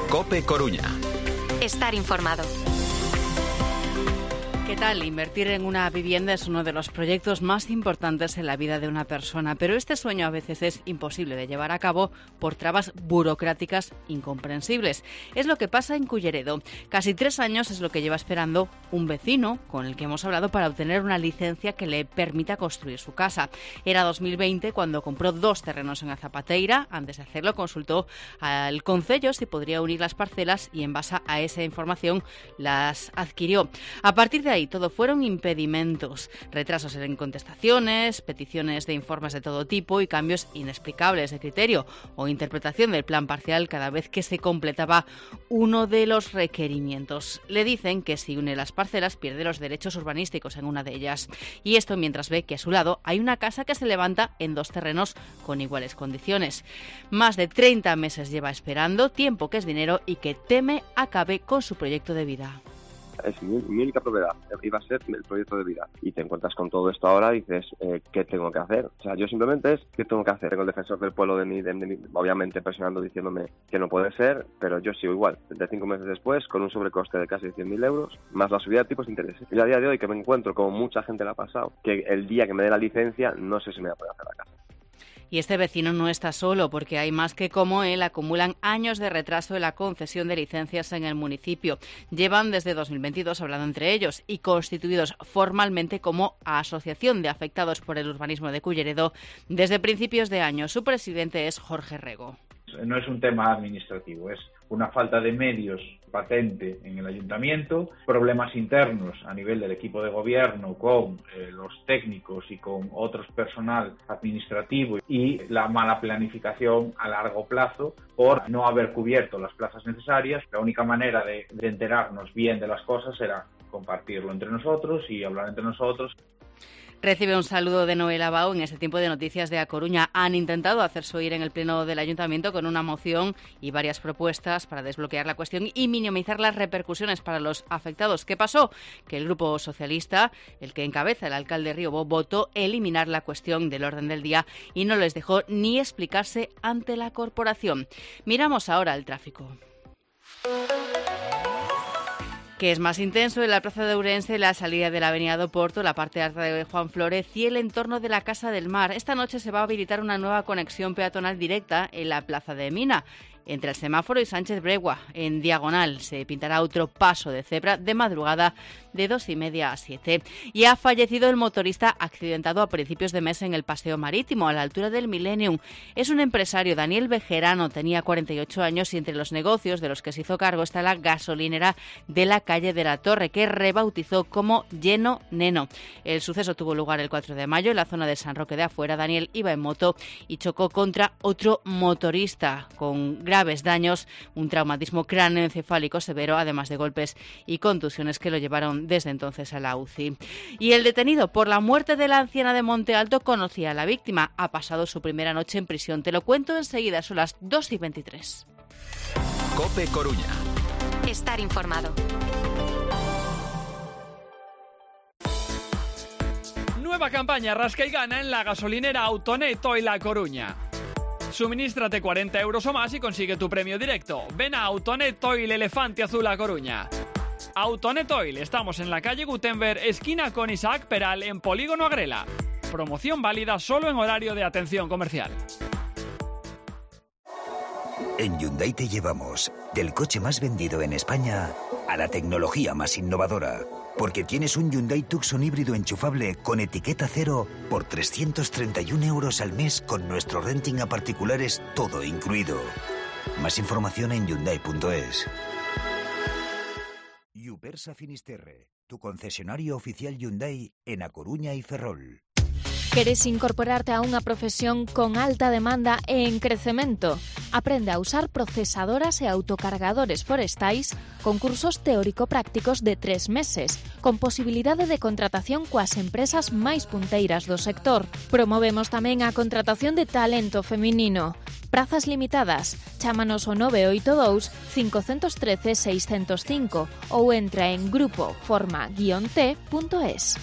COPE Coruña. Estar informado. ¿Qué tal? Invertir en una vivienda es uno de los proyectos más importantes en la vida de una persona, pero este sueño a veces es imposible de llevar a cabo por trabas burocráticas incomprensibles. Es lo que pasa en Culleredo. Casi 3 años es lo que lleva esperando un vecino con el que hemos hablado para obtener una licencia que le permita construir su casa. Era 2020 cuando compró 2 terrenos en la Zapateira. Antes de hacerlo consultó al concello si podría unir las parcelas y en base a esa información las adquirió. A partir de ahí todo fueron impedimentos, retrasos en contestaciones, peticiones de informes de todo tipo y cambios inexplicables de criterio o interpretación del plan parcial cada vez que se completaba uno de los requerimientos. Le dicen que si une las parcelas pierde los derechos urbanísticos en una de ellas. Y esto mientras ve que a su lado hay una casa que se levanta en 2 terrenos con iguales condiciones. Más de 30 meses lleva esperando, tiempo que es dinero y que teme acabe con su proyecto de vida. Es mi única propiedad, iba a ser el proyecto de vida. Y te encuentras con todo esto ahora y dices, ¿qué tengo que hacer? O sea, yo simplemente ¿qué tengo que hacer? Tengo el defensor del pueblo de mí, obviamente presionando, diciéndome que no puede ser, pero yo sigo igual. De 5 meses después, con un sobrecoste de casi 100.000 euros, más la subida de tipos de intereses. Y a día de hoy, que me encuentro, como mucha gente le ha pasado, que el día que me dé la licencia, no sé si me voy a poder hacer la casa. Y este vecino no está solo, porque hay más que como él acumulan años de retraso en la concesión de licencias en el municipio. Llevan desde 2022 hablando entre ellos y constituidos formalmente como Asociación de Afectados por el Urbanismo de Culleredo desde principios de año. Su presidente es Jorge Rego. No es un tema administrativo, es una falta de medios patente en el ayuntamiento, problemas internos a nivel del equipo de gobierno con los técnicos y con otros personal administrativo y la mala planificación a largo plazo por no haber cubierto las plazas necesarias. La única manera de enterarnos bien de las cosas era compartirlo entre nosotros y hablar entre nosotros. Recibe un saludo de Noel Abao en este tiempo de noticias de A Coruña. Han intentado hacerse oír en el pleno del ayuntamiento con una moción y varias propuestas para desbloquear la cuestión y minimizar las repercusiones para los afectados. ¿Qué pasó? Que el grupo socialista, el que encabeza el alcalde Riobo, votó eliminar la cuestión del orden del día y no les dejó ni explicarse ante la corporación. Miramos ahora el tráfico. Que es más intenso en la plaza de Ourense, la salida de la avenida do Porto, la parte alta de Juan Flórez y el entorno de la Casa del Mar. Esta noche se va a habilitar una nueva conexión peatonal directa en la plaza de Mina. Entre el semáforo y Sánchez Bregua, en diagonal, se pintará otro paso de cebra de madrugada de 2:30 a 7. Y ha fallecido el motorista accidentado a principios de mes en el Paseo Marítimo, a la altura del Millennium. Es un empresario, Daniel Bejerano, tenía 48 años y entre los negocios de los que se hizo cargo está la gasolinera de la calle de la Torre, que rebautizó como Lleno Neno. El suceso tuvo lugar el 4 de mayo en la zona de San Roque de Afuera. Daniel iba en moto y chocó contra otro motorista con graves daños, un traumatismo cráneoencefálico severo, además de golpes y contusiones que lo llevaron desde entonces a la UCI. Y el detenido por la muerte de la anciana de Monte Alto conocía a la víctima. Ha pasado su primera noche en prisión. Te lo cuento enseguida, son las 2:23. COPE Coruña. Estar informado. Nueva campaña rasca y gana en la gasolinera Autonet Oil La Coruña. Suminístrate 40 euros o más y consigue tu premio directo. Ven a Autonet Oil Elefante Azul La Coruña. Autonet Oil, estamos en la calle Gutenberg, esquina con Isaac Peral, en Polígono Agrela. Promoción válida solo en horario de atención comercial. En Hyundai te llevamos del coche más vendido en España a la tecnología más innovadora. Porque tienes un Hyundai Tucson híbrido enchufable con etiqueta cero por 331 euros al mes con nuestro renting a particulares todo incluido. Más información en Hyundai.es. Yupersa Finisterre, tu concesionario oficial Hyundai en A Coruña y Ferrol. Queres incorporarte a unha profesión con alta demanda e en crecemento? Aprende a usar procesadoras e autocargadores forestais con cursos teórico-prácticos de 3 meses, con posibilidade de contratación coas empresas máis punteiras do sector. Promovemos tamén a contratación de talento feminino. Prazas limitadas. Chámanos ao 982 513 605 ou entra en grupoforma-t.es.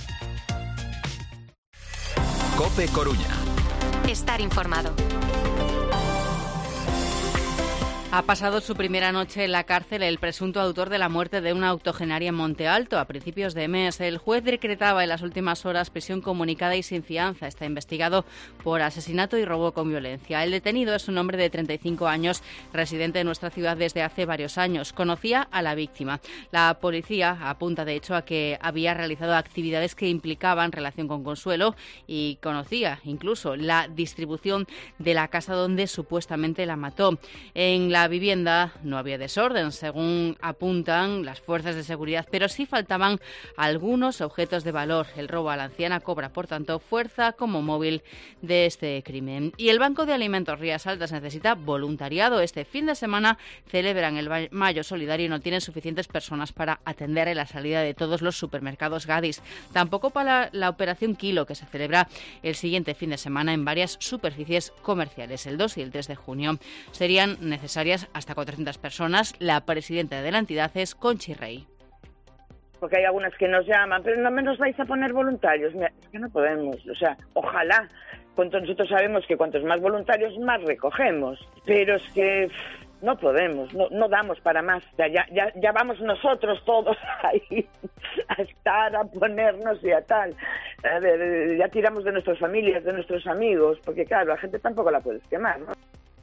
COPE Coruña. Estar informado. Ha pasado su primera noche en la cárcel el presunto autor de la muerte de una octogenaria en Monte Alto a principios de mes. El juez decretaba en las últimas horas prisión comunicada y sin fianza. Está investigado por asesinato y robo con violencia. El detenido es un hombre de 35 años, residente en nuestra ciudad desde hace varios años. Conocía a la víctima. La policía apunta, de hecho, a que había realizado actividades que implicaban relación con Consuelo y conocía incluso la distribución de la casa donde supuestamente la mató. En la vivienda no había desorden, según apuntan las fuerzas de seguridad, pero sí faltaban algunos objetos de valor. El robo a la anciana cobra, por tanto, fuerza como móvil de este crimen. Y el Banco de Alimentos Rías Altas necesita voluntariado. Este fin de semana celebran el Mayo Solidario y no tienen suficientes personas para atender en la salida de todos los supermercados Gadis. Tampoco para la Operación Kilo, que se celebra el siguiente fin de semana en varias superficies comerciales. El 2 y el 3 de junio serían necesarias hasta 400 personas. La presidenta de la entidad es Conchi Rey. Porque hay algunas que nos llaman, pero no me nos vais a poner voluntarios. Mira, es que no podemos, o sea, ojalá. Nosotros sabemos que cuantos más voluntarios, más recogemos, pero es que no podemos, no damos para más. O sea, ya vamos nosotros todos ahí a estar, a ponernos y a tal. Ya tiramos de nuestras familias, de nuestros amigos, porque claro, la gente tampoco la puedes quemar, ¿no?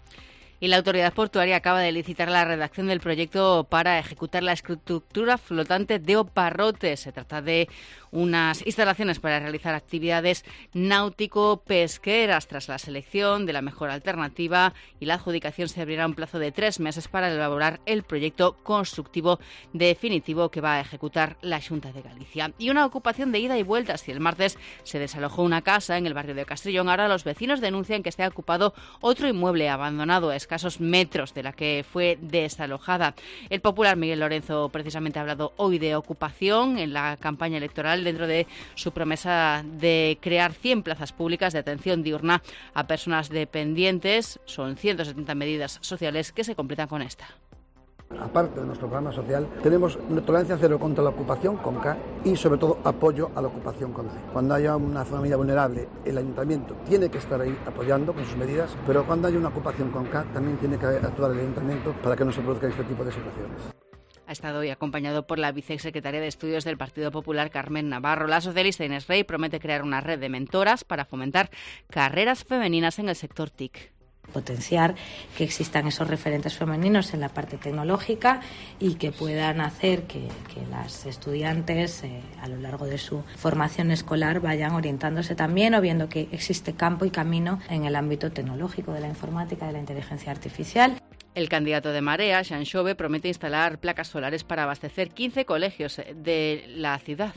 Y la autoridad portuaria acaba de licitar la redacción del proyecto para ejecutar la estructura flotante de Oparrote. Se trata de unas instalaciones para realizar actividades náutico-pesqueras. Tras la selección de la mejor alternativa y la adjudicación, se abrirá un plazo de 3 meses para elaborar el proyecto constructivo definitivo que va a ejecutar la Xunta de Galicia. Y una ocupación de ida y vuelta. Si el martes se desalojó una casa en el barrio de Castrillón, ahora los vecinos denuncian que esté ocupado otro inmueble abandonado a escasos metros de la que fue desalojada. El popular Miguel Lorenzo precisamente ha hablado hoy de ocupación en la campaña electoral dentro de su promesa de crear 100 plazas públicas de atención diurna a personas dependientes. Son 170 medidas sociales que se completan con esta. Aparte de nuestro programa social, tenemos tolerancia cero contra la ocupación con K y sobre todo apoyo a la ocupación con C. Cuando haya una familia vulnerable, el ayuntamiento tiene que estar ahí apoyando con sus medidas, pero cuando haya una ocupación con K, también tiene que actuar el ayuntamiento para que no se produzcan este tipo de situaciones. Ha estado hoy acompañado por la vicesecretaria de Estudios del Partido Popular, Carmen Navarro. La socialista Inés Rey promete crear una red de mentoras para fomentar carreras femeninas en el sector TIC. Potenciar que existan esos referentes femeninos en la parte tecnológica y que puedan hacer que las estudiantes a lo largo de su formación escolar vayan orientándose también o viendo que existe campo y camino en el ámbito tecnológico, de la informática, de la inteligencia artificial. El candidato de Marea, Xan Xove, promete instalar placas solares para abastecer 15 colegios de la ciudad.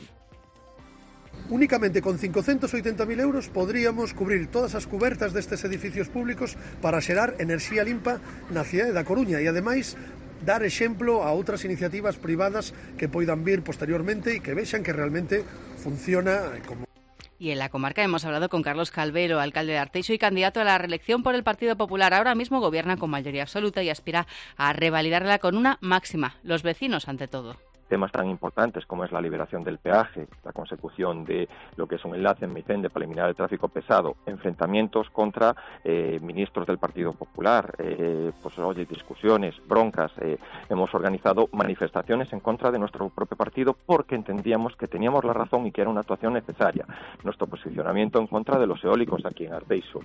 Únicamente con 580.000 euros podríamos cubrir todas as cubertas destes edificios públicos para xerar enerxía limpa na cidade da Coruña e, ademais, dar exemplo a outras iniciativas privadas que poidan vir posteriormente e que vexan que realmente funciona como... Y en la comarca hemos hablado con Carlos Calvero, alcalde de Arteixo y candidato a la reelección por el Partido Popular. Ahora mismo gobierna con mayoría absoluta y aspira a revalidarla con una máxima: los vecinos ante todo. Temas tan importantes como es la liberación del peaje, la consecución de lo que es un enlace en Meitende para eliminar el tráfico pesado, enfrentamientos contra ministros del Partido Popular, discusiones, broncas. Hemos organizado manifestaciones en contra de nuestro propio partido porque entendíamos que teníamos la razón y que era una actuación necesaria. Nuestro posicionamiento en contra de los eólicos aquí en Arteixo.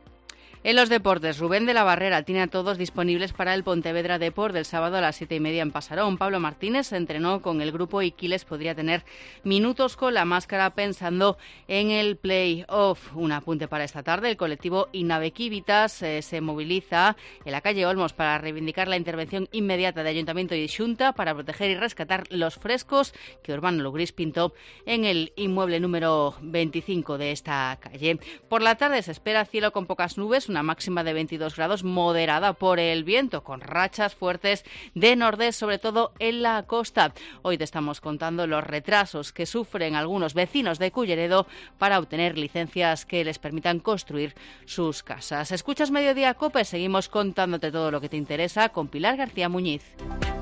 En los deportes, Rubén de la Barrera tiene a todos disponibles para el Pontevedra Deport del sábado a las 7:30 en Pasarón. Pablo Martínez se entrenó con el grupo y Quiles podría tener minutos con la máscara pensando en el play-off. Un apunte para esta tarde: el colectivo Inabequivitas se moviliza en la calle Olmos para reivindicar la intervención inmediata de Ayuntamiento y Xunta para proteger y rescatar los frescos que Urbano Lugris pintó en el inmueble número 25 de esta calle. Por la tarde se espera cielo con pocas nubes, una máxima de 22 grados moderada por el viento, con rachas fuertes de nordeste, sobre todo en la costa. Hoy te estamos contando los retrasos que sufren algunos vecinos de Culleredo para obtener licencias que les permitan construir sus casas. Escuchas Mediodía Cope, seguimos contándote todo lo que te interesa con Pilar García Muñiz.